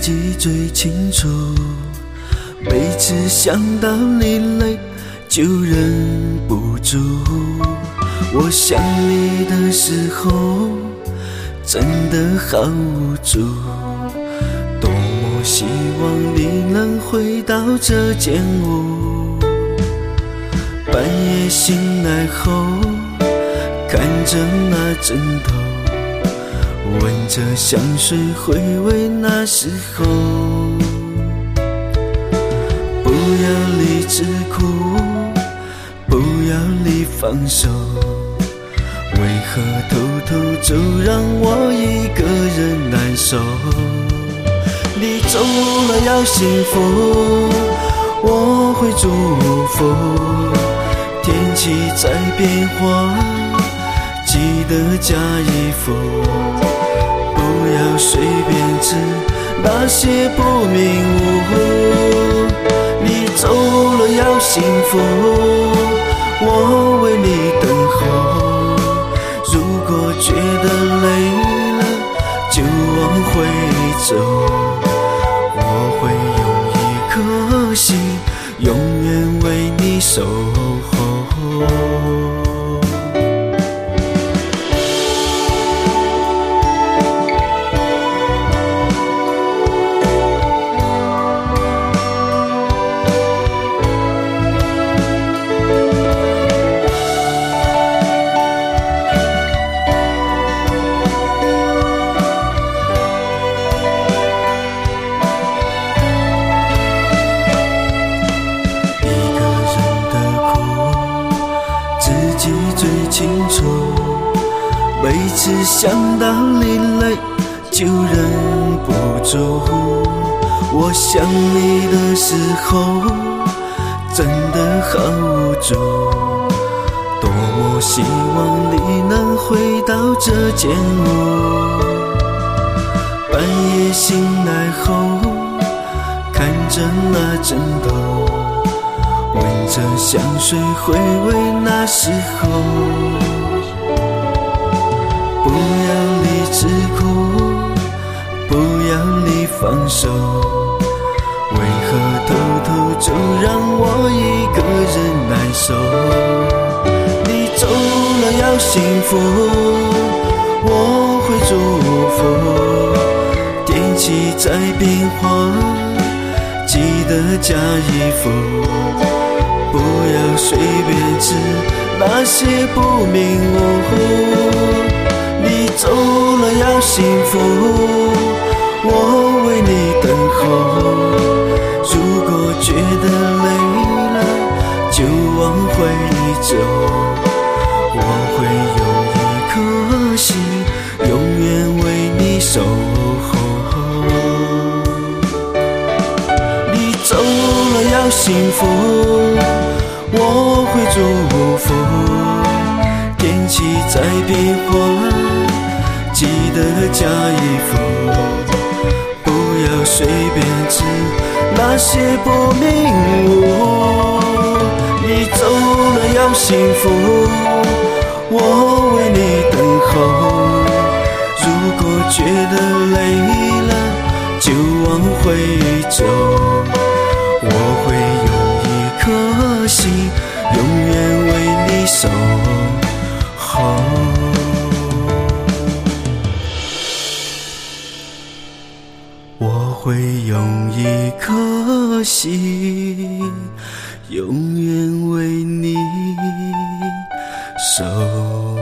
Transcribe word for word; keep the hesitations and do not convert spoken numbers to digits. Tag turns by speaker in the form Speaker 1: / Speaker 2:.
Speaker 1: 己最清楚，每次想到你泪就忍不住。我想你的时候真的好无助，多么希望你能回到这间屋。半夜醒来后看着那枕头，闻着香水回味那时候。不要理智哭，不要你放手，为何偷偷就让我一个人难受？你走了要幸福，我会祝福。天气在变化，记得加衣服，不要随便吃那些不明物。你走了要幸福，我为你等候。如果觉得累了就往回走，我会用一颗心永远为你守候。清楚，每次想到你泪就忍不住。我想你的时候真的好无助，多么希望你能回到这间屋。半夜醒来后看着那枕头，闻着香水回味那时候。不要理智哭，不要你放手，为何偷偷就让我一个人难受？你走了要幸福，我会祝福。天气在变化，记得加衣服，不要随便吃那些不明物。你走了要幸福，我为你等候。如果觉得累了就往回走，我会用一颗心永远为你守候。你走了要幸福，我会祝福。天气在变化，记得加衣服，不要随便吃那些不明物。你走了要幸福，我为你等候。如果觉得累了就往回走，我会用一颗心永远为你守候。我会用一颗心永远为你守候。